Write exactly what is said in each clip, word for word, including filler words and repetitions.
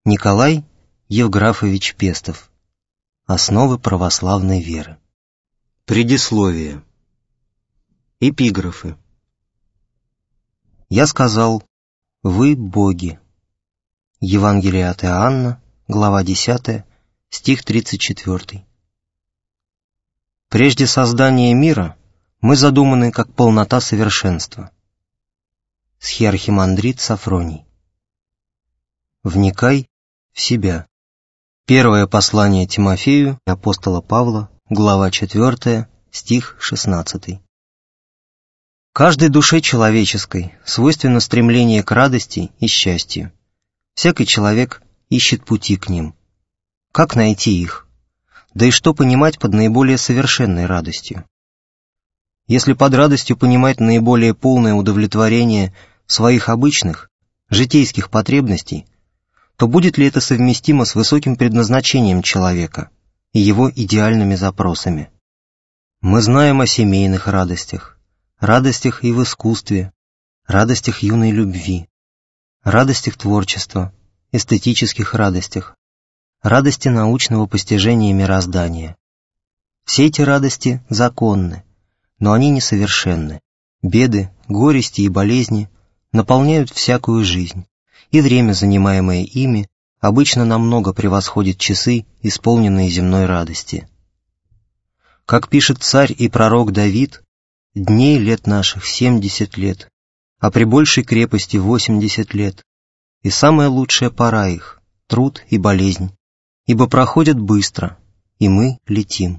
Николай Евграфович Пестов. Основы православной веры. Предисловие. Эпиграфы. Я сказал: вы боги. Евангелие от Иоанна, глава десятая, стих тридцать четвёртый. Прежде создания мира мы задуманы как полнота совершенства. Схиархимандрит Сафроний. Вникай в себя. Первое послание Тимофею апостола Павла, глава четвёртая, стих шестнадцатый. Каждой душе человеческой свойственно стремление к радости и счастью. Всякий человек ищет пути к ним. Как найти их? Да и что понимать под наиболее совершенной радостью? Если под радостью понимать наиболее полное удовлетворение своих обычных, житейских потребностей, то будет ли это совместимо с высоким предназначением человека и его идеальными запросами? Мы знаем о семейных радостях, радостях и в искусстве, радостях юной любви, радостях творчества, эстетических радостях, радости научного постижения мироздания. Все эти радости законны, но они несовершенны. Беды, горести и болезни наполняют всякую жизнь, и время, занимаемое ими, обычно намного превосходит часы, исполненные земной радости. Как пишет царь и пророк Давид: «Дней лет наших семьдесят лет, а при большей крепости восемьдесят лет, и самая лучшая пора их — труд и болезнь, ибо проходят быстро, и мы летим».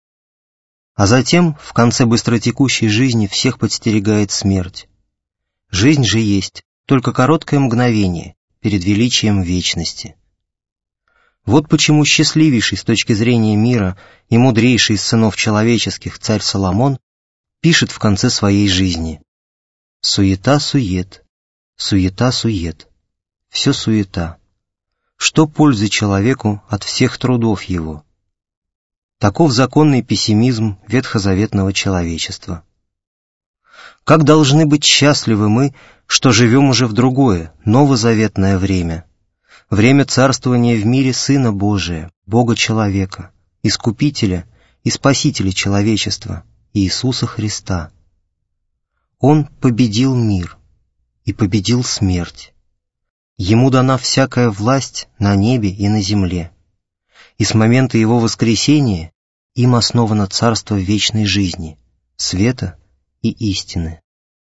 А затем, в конце быстротекущей жизни, всех подстерегает смерть. Жизнь же есть только короткое мгновение перед величием вечности. Вот почему счастливейший с точки зрения мира и мудрейший из сынов человеческих царь Соломон пишет в конце своей жизни: «Суета-сует, суета-сует, все суета. Что пользы человеку от всех трудов его?» Таков законный пессимизм ветхозаветного человечества. Как должны быть счастливы мы, что живем уже в другое, новозаветное время, время царствования в мире Сына Божия, Бога-человека, Искупителя и Спасителя человечества, Иисуса Христа. Он победил мир и победил смерть. Ему дана всякая власть на небе и на земле, и с момента Его воскресения им основано царство вечной жизни, света и истины.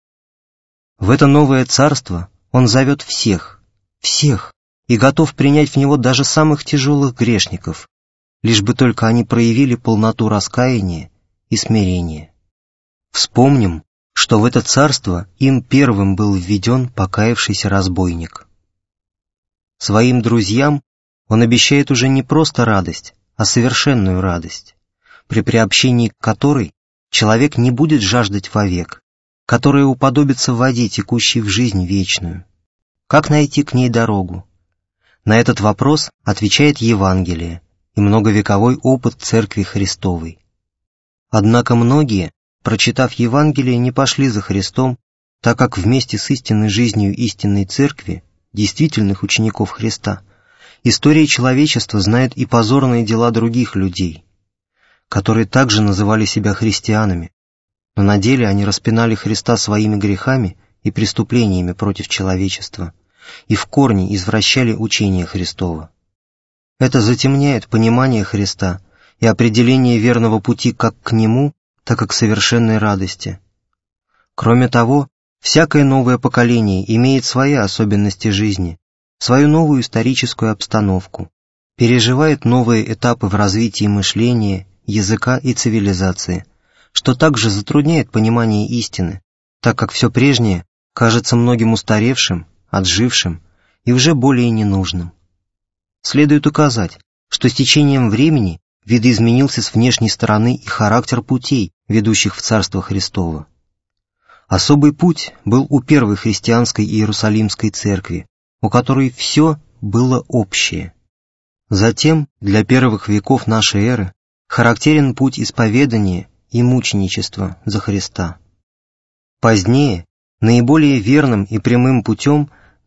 В это новое царство Он зовет всех, всех, и готов принять в него даже самых тяжелых грешников, лишь бы только они проявили полноту раскаяния и смирения. Вспомним, что в это царство им первым был введен покаявшийся разбойник. Своим друзьям Он обещает уже не просто радость, а совершенную радость, при приобщении к которой человек не будет жаждать вовек, которая уподобится воде, текущей в жизнь вечную. Как найти к ней дорогу? На этот вопрос отвечает Евангелие и многовековой опыт Церкви Христовой. Однако многие, прочитав Евангелие, не пошли за Христом, так как вместе с истинной жизнью истинной Церкви, действительных учеников Христа, история человечества знает и позорные дела других людей, которые также называли себя христианами, но на деле они распинали Христа своими грехами и преступлениями против человечества и в корне извращали учение Христово. Это затемняет понимание Христа и определение верного пути как к Нему, так и к совершенной радости. Кроме того, всякое новое поколение имеет свои особенности жизни, свою новую историческую обстановку, переживает новые этапы в развитии мышления, языка и цивилизации, что также затрудняет понимание истины, так как все прежнее кажется многим устаревшим, отжившим и уже более ненужным. Следует указать, что с течением времени видоизменился с внешней стороны и характер путей, ведущих в Царство Христово. Особый путь был у первой христианской Иерусалимской церкви, у которой все было общее. Затем, для первых веков нашей эры, характерен путь исповедания и мученичества за Христа. Позднее, наиболее верным и прямым путем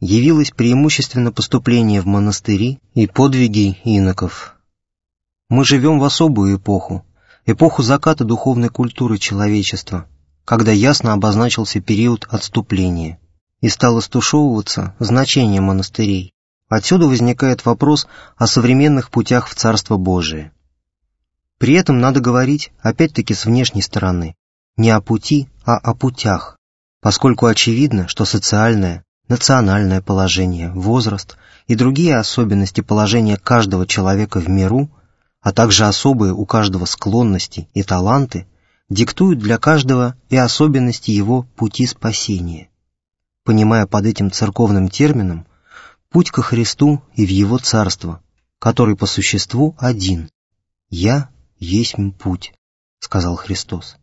явилось преимущественно поступление в монастыри и подвиги иноков. Мы живем в особую эпоху, эпоху заката духовной культуры человечества, когда ясно обозначился период отступления, и стало стушевываться значение монастырей. Отсюда возникает вопрос о современных путях в Царство Божие. При этом надо говорить, опять-таки с внешней стороны, не о пути, а о путях, поскольку очевидно, что социальное, национальное положение, возраст и другие особенности положения каждого человека в миру, а также особые у каждого склонности и таланты, диктуют для каждого и особенности его пути спасения, понимая под этим церковным термином путь ко Христу и в Его Царство, который по существу один. «Я есть путь», — сказал Христос.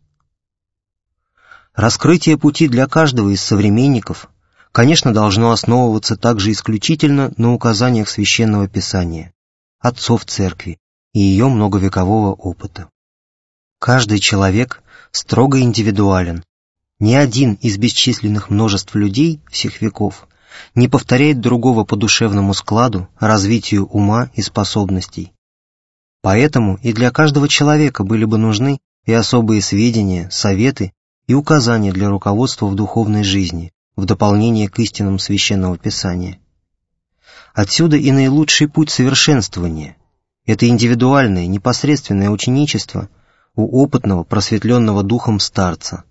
Раскрытие пути для каждого из современников, конечно, должно основываться также исключительно на указаниях Священного Писания, отцов Церкви и ее многовекового опыта. Каждый человек строго индивидуален. Ни один из бесчисленных множеств людей всех веков не повторяет другого по душевному складу, развитию ума и способностей. Поэтому и для каждого человека были бы нужны и особые сведения, советы и указания для руководства в духовной жизни, в дополнение к истинам Священного Писания. Отсюда и наилучший путь совершенствования – это индивидуальное, непосредственное ученичество у опытного, просветленного духом старца.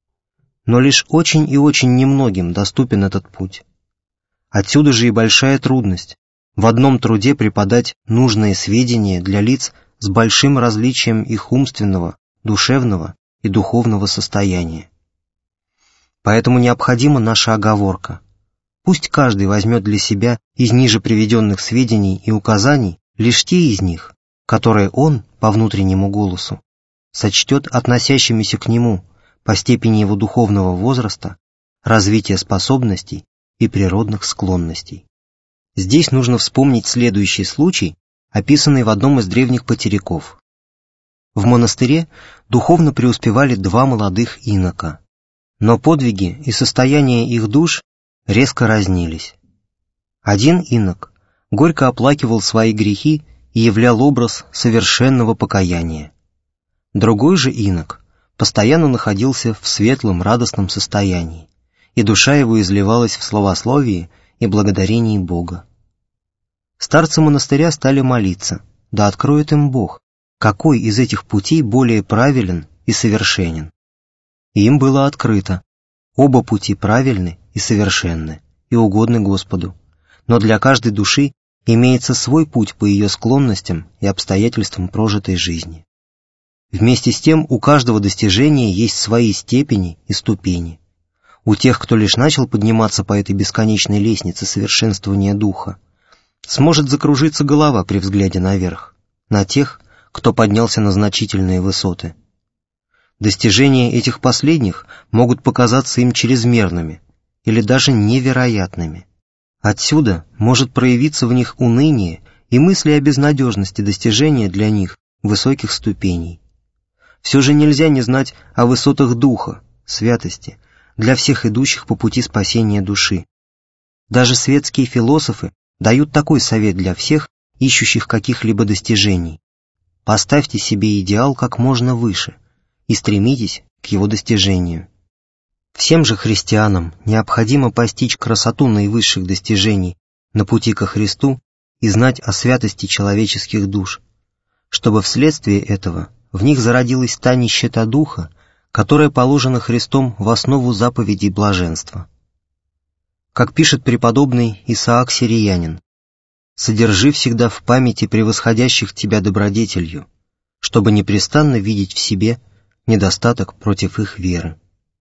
Но лишь очень и очень немногим доступен этот путь. Отсюда же и большая трудность в одном труде преподать нужные сведения для лиц с большим различием их умственного, душевного и духовного состояния. Поэтому необходима наша оговорка. Пусть каждый возьмет для себя из ниже приведенных сведений и указаний лишь те из них, которые он, по внутреннему голосу, сочтет относящимися к нему по степени его духовного возраста, развития способностей и природных склонностей. Здесь нужно вспомнить следующий случай, описанный в одном из древних потеряков. В монастыре духовно преуспевали два молодых инока, но подвиги и состояние их душ резко разнились. Один инок горько оплакивал свои грехи и являл образ совершенного покаяния. Другой же инок постоянно находился в светлом, радостном состоянии, и душа его изливалась в славословии и благодарении Бога. Старцы монастыря стали молиться, да откроет им Бог, какой из этих путей более правилен и совершенен. И им было открыто: оба пути правильны и совершенны, и угодны Господу, но для каждой души имеется свой путь по ее склонностям и обстоятельствам прожитой жизни. Вместе с тем у каждого достижения есть свои степени и ступени. У тех, кто лишь начал подниматься по этой бесконечной лестнице совершенствования духа, сможет закружиться голова при взгляде наверх, на тех, кто поднялся на значительные высоты. Достижения этих последних могут показаться им чрезмерными или даже невероятными. Отсюда может проявиться в них уныние и мысли о безнадежности достижения для них высоких ступеней. Все же нельзя не знать о высотах духа, святости, для всех идущих по пути спасения души. Даже светские философы дают такой совет для всех, ищущих каких-либо достижений. Поставьте себе идеал как можно выше и стремитесь к его достижению. Всем же христианам необходимо постичь красоту наивысших достижений на пути ко Христу и знать о святости человеческих душ, чтобы вследствие этого в них зародилась та нищета духа, которая положена Христом в основу заповедей блаженства. Как пишет преподобный Исаак Сириянин: «Содержи всегда в памяти превосходящих тебя добродетелью, чтобы непрестанно видеть в себе недостаток против их веры».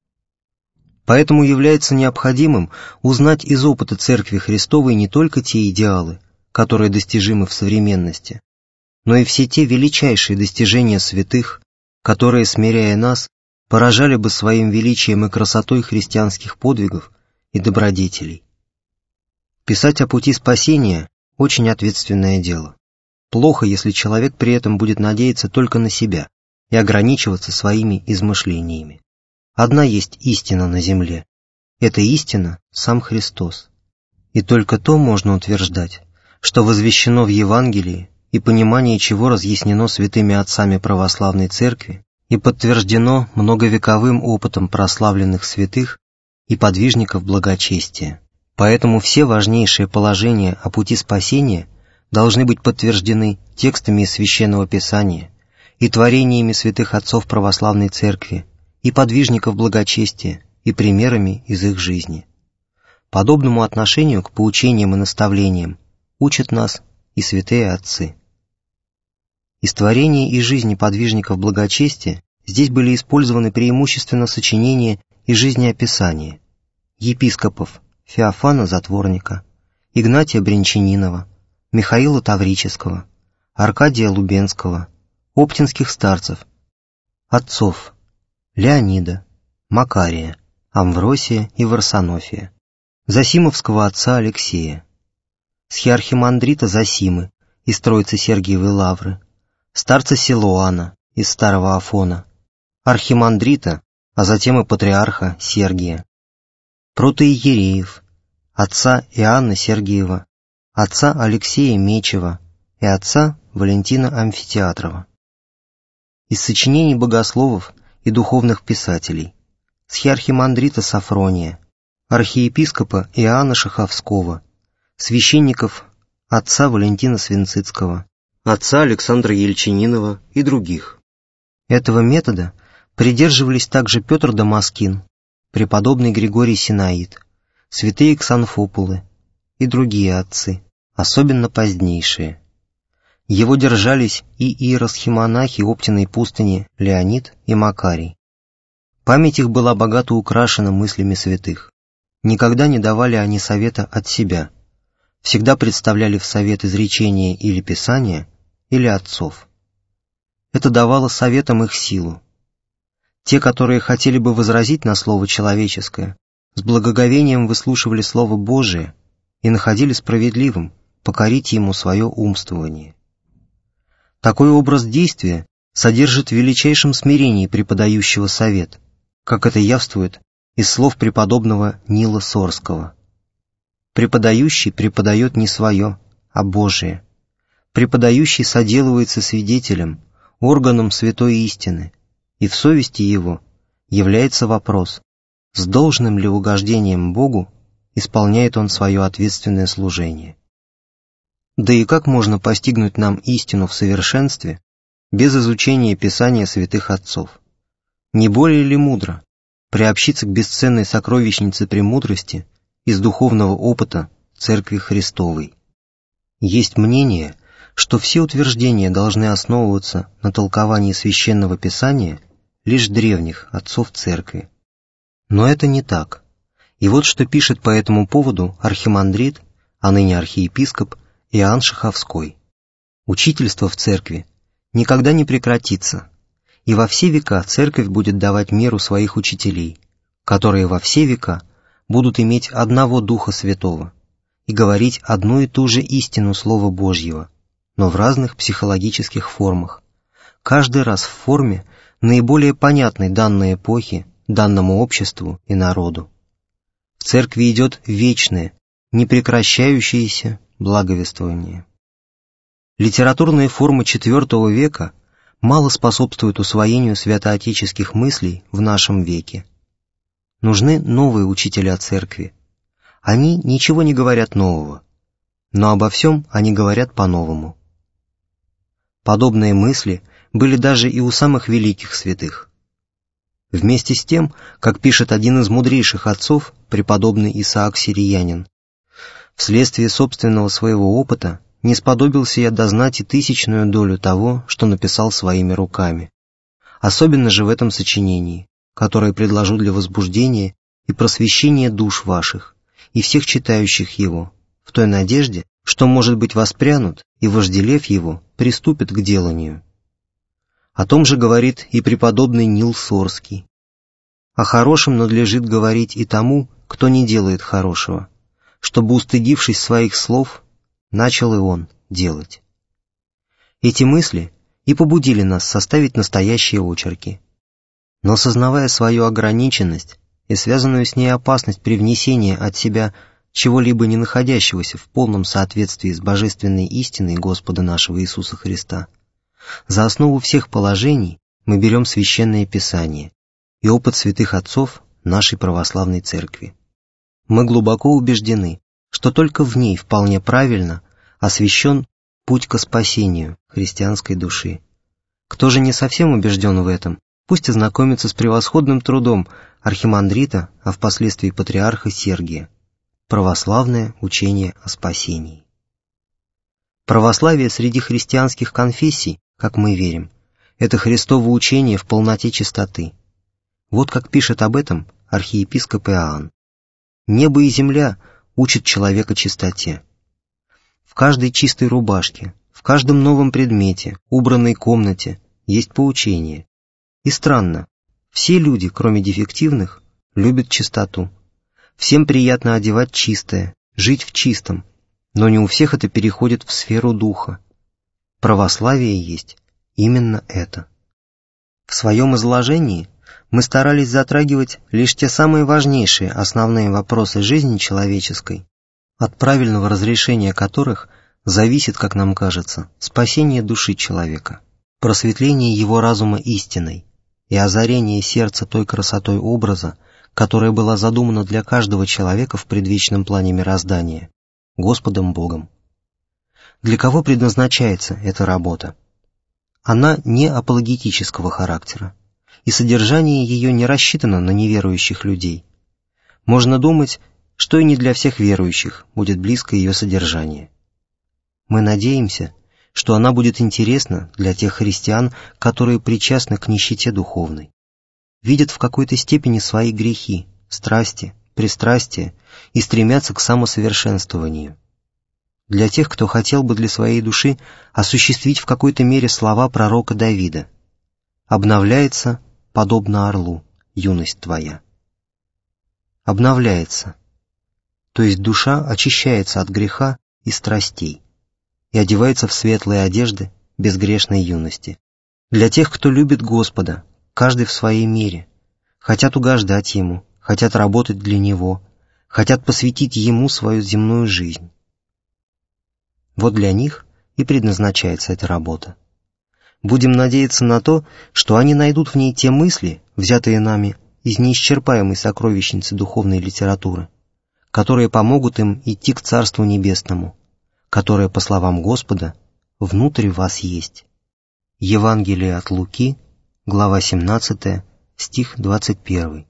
Поэтому является необходимым узнать из опыта Церкви Христовой не только те идеалы, которые достижимы в современности, но и все те величайшие достижения святых, которые, смиряя нас, поражали бы своим величием и красотой христианских подвигов и добродетелей. Писать о пути спасения – очень ответственное дело. Плохо, если человек при этом будет надеяться только на себя и ограничиваться своими измышлениями. Одна есть истина на земле. Эта истина – сам Христос. И только то можно утверждать, что возвещено в Евангелии, и понимание чего разъяснено святыми отцами православной церкви и подтверждено многовековым опытом прославленных святых и подвижников благочестия. Поэтому все важнейшие положения о пути спасения должны быть подтверждены текстами из Священного Писания и творениями святых отцов православной церкви и подвижников благочестия и примерами из их жизни. Подобному отношению к поучениям и наставлениям учат нас и святые отцы. Из творений и жизни подвижников благочестия здесь были использованы преимущественно сочинения и жизнеописания епископов Феофана Затворника, Игнатия Брянчанинова, Михаила Таврического, Аркадия Лубенского, оптинских старцев, отцов Леонида, Макария, Амвросия и Варсонофия, Зосимовского отца Алексея, схиархимандрита Зосимы из Троицы Сергиевой Лавры, старца Силуана из Старого Афона, архимандрита, а затем и патриарха Сергия, протоиереев, отца Иоанна Сергиева, отца Алексея Мечева и отца Валентина Амфитеатрова. Из сочинений богословов и духовных писателей схиархимандрита Сафрония, архиепископа Иоанна Шаховского, священников отца Валентина Свинцицкого, отца Александра Ельчининова и других. Этого метода придерживались также Петр Дамаскин, преподобный Григорий Синаид, святые Ксанфопулы и другие отцы, особенно позднейшие. Его держались и иеросхимонахи Оптиной пустыни Леонид и Макарий. Память их была богато украшена мыслями святых. Никогда не давали они совета от себя, всегда представляли в совет изречения или писания, или отцов. Это давало советам их силу. Те, которые хотели бы возразить на слово человеческое, с благоговением выслушивали Слово Божие и находили справедливым покорить ему свое умствование. Такой образ действия содержит в величайшем смирении преподающего совет, как это явствует из слов преподобного Нила Сорского. Преподающий преподает не свое, а Божие. Преподающий соделывается свидетелем, органом святой истины, и в совести его является вопрос, с должным ли угождением Богу исполняет он свое ответственное служение. Да и как можно постигнуть нам истину в совершенстве без изучения Писания святых отцов? Не более ли мудро приобщиться к бесценной сокровищнице премудрости из духовного опыта Церкви Христовой? Есть мнение, что все утверждения должны основываться на толковании Священного Писания лишь древних отцов Церкви. Но это не так. И вот что пишет по этому поводу архимандрит, а ныне архиепископ Иоанн Шаховской. Учительство в Церкви никогда не прекратится, и во все века Церковь будет давать меру своих учителей, которые во все века будут иметь одного Духа Святого и говорить одну и ту же истину Слова Божьего, но в разных психологических формах, каждый раз в форме, наиболее понятной данной эпохе, данному обществу и народу. В Церкви идет вечное, непрекращающееся благовествование. Литературные формы четвёртого века мало способствуют усвоению святоотеческих мыслей в нашем веке. Нужны новые учителя Церкви. Они ничего не говорят нового, но обо всем они говорят по-новому. Подобные мысли были даже и у самых великих святых. Вместе с тем, как пишет один из мудрейших отцов, преподобный Исаак Сириянин, вследствие собственного своего опыта не сподобился я дознать и тысячную долю того, что написал своими руками. Особенно же в этом сочинении, которое предложу для возбуждения и просвещения душ ваших и всех читающих его, в той надежде, что, может быть, воспрянут и, вожделев его, приступят к деланию. О том же говорит и преподобный Нил Сорский. О хорошем надлежит говорить и тому, кто не делает хорошего, чтобы, устыдившись своих слов, начал и он делать. Эти мысли и побудили нас составить настоящие очерки. Но, сознавая свою ограниченность и связанную с ней опасность привнесения от себя чего-либо не находящегося в полном соответствии с божественной истиной Господа нашего Иисуса Христа, за основу всех положений мы берем Священное Писание и опыт святых отцов нашей православной церкви. Мы глубоко убеждены, что только в ней вполне правильно освящен путь ко спасению христианской души. Кто же не совсем убежден в этом, пусть ознакомится с превосходным трудом архимандрита, а впоследствии патриарха Сергия «Православное учение о спасении». Православие среди христианских конфессий, как мы верим, это Христово учение в полноте чистоты. Вот как пишет об этом архиепископ Иоанн: «Небо и земля учат человека чистоте. В каждой чистой рубашке, в каждом новом предмете, убранной комнате есть поучение. И странно, все люди, кроме дефективных, любят чистоту. Всем приятно одевать чистое, жить в чистом, но не у всех это переходит в сферу духа. Православие есть именно это». В своем изложении мы старались затрагивать лишь те самые важнейшие основные вопросы жизни человеческой, от правильного разрешения которых зависит, как нам кажется, спасение души человека, просветление его разума истиной и озарение сердца той красотой образа, которая была задумана для каждого человека в предвечном плане мироздания, Господом Богом. Для кого предназначается эта работа? Она не апологетического характера, и содержание ее не рассчитано на неверующих людей. Можно думать, что и не для всех верующих будет близко ее содержание. Мы надеемся, что она будет интересна для тех христиан, которые причастны к нищете духовной, видят в какой-то степени свои грехи, страсти, пристрастия и стремятся к самосовершенствованию. Для тех, кто хотел бы для своей души осуществить в какой-то мере слова пророка Давида: «Обновляется, подобно орлу, юность твоя». Обновляется, то есть душа очищается от греха и страстей и одевается в светлые одежды безгрешной юности. Для тех, кто любит Господа, каждый в своей мере, хотят угождать Ему, хотят работать для Него, хотят посвятить Ему свою земную жизнь. Вот для них и предназначается эта работа. Будем надеяться на то, что они найдут в ней те мысли, взятые нами из неисчерпаемой сокровищницы духовной литературы, которые помогут им идти к Царству Небесному, которое, по словам Господа, внутрь вас есть. Евангелие от Луки, глава семнадцатая, стих двадцать первый.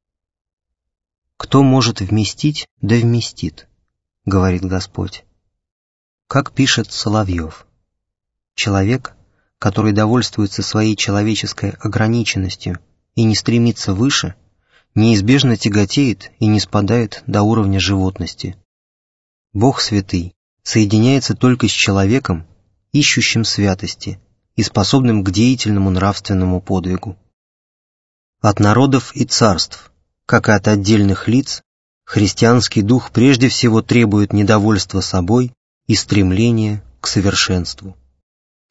«Кто может вместить, да вместит, — говорит Господь». Как пишет Соловьев: «Человек, который довольствуется своей человеческой ограниченностью и не стремится выше, неизбежно тяготеет и не спадает до уровня животности. Бог святый соединяется только с человеком, ищущим святости и способным к деятельному нравственному подвигу. От народов и царств, как и от отдельных лиц, христианский дух прежде всего требует недовольства собой и стремления к совершенству.